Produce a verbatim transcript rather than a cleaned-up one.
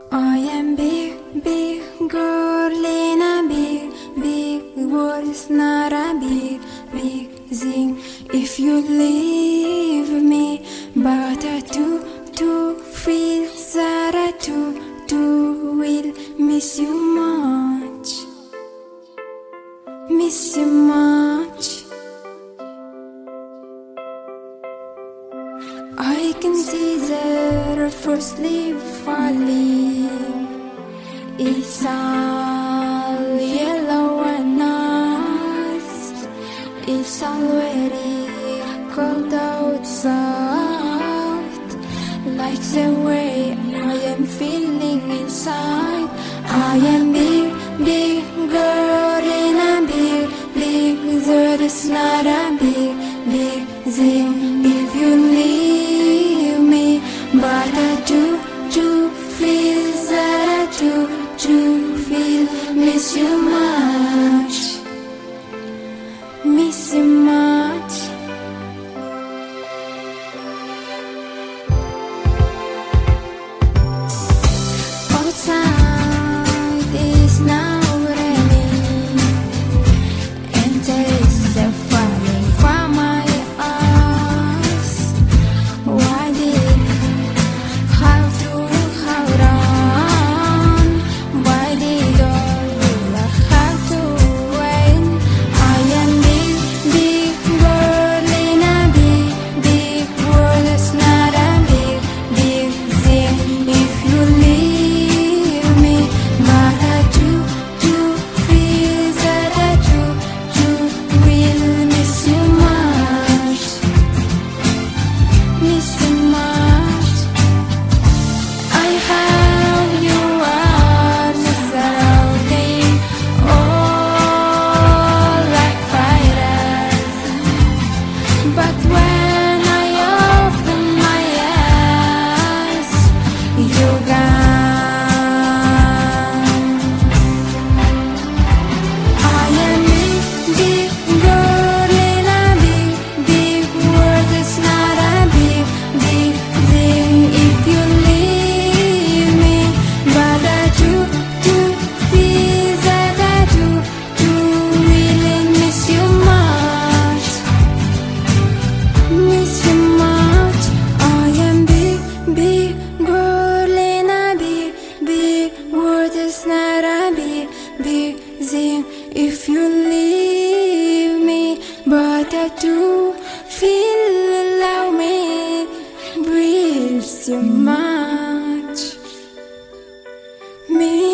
I am big, big girl in a big, big world. It's not a big, big thing if you leave me, but I do, do feel that I do, do will miss you much, miss you much. I can see the first leaf falling. It's all yellow and nice. It's already cold outside, like the way I am feeling inside. I am big, big girl in a big, big world. It's not a big, big thing if you leave me, but I do, do feel that I do, do feel miss you much, miss you much. Outside is now raining, and tears are falling from my eyes. Why did have to hold on? Why did all have to wait? I am big, big girl in a big, big world. It's not a big, big thing if you leave me, but I do, do feel that I do, do will miss you much, miss you much. I have you arms surrounding, all like fighters, but when I open my eyes, you're gone. I am big, big girl in a big, big world. It's not a big, big thing if you leave me, but I do, do feel that I do, do really miss you much, miss you much. I am big, big girl in a big, big world. It's not a big, big thing if you leave me, but I do feel allow me breathe so much, me.